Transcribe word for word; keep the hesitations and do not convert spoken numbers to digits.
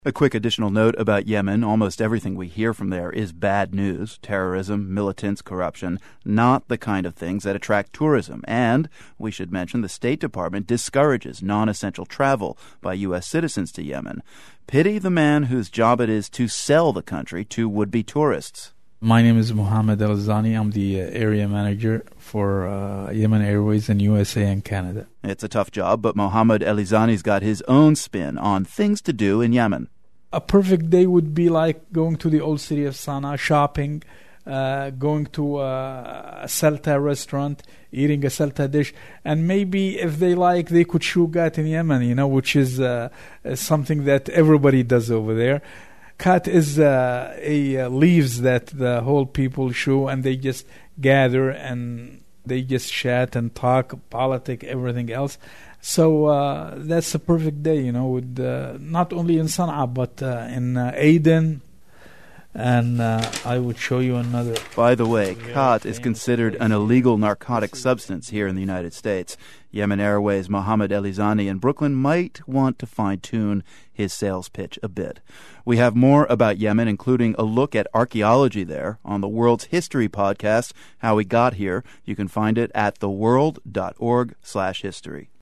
A quick additional note about Yemen. Almost everything we hear from there is bad news. Terrorism, militants, corruption, not the kind of things that attract tourism. And, we should mention, the State Department discourages non-essential travel by U S citizens to Yemen. Pity the man whose job it is to sell the country to would-be tourists. My name is Mohammed Elizani. I'm the uh, area manager for uh, Yemen Airways in U S A and Canada. It's a tough job, but Mohammed Elizani's got his own spin on things to do in Yemen. A perfect day would be like going to the old city of Sana'a, shopping, uh, going to uh, a Salta restaurant, eating a Salta dish, and maybe if they like, they could chew gat in Yemen, you know, which is uh, something that everybody does over there. Kat is uh, a uh, leaves that the whole people chew, and they just gather and they just chat and talk, politic, everything else. So uh, that's a perfect day, you know, with uh, not only in Sana'a but uh, in uh, Aden, and uh, I would show you another. By the way, khat is considered an illegal narcotic substance here in the United States. Yemen Airways' Mohammed Elizani in Brooklyn might want to fine-tune his sales pitch a bit. We have more about Yemen, including a look at archaeology there, on the World's History podcast, How We Got Here. You can find it at theworld dot org slash history.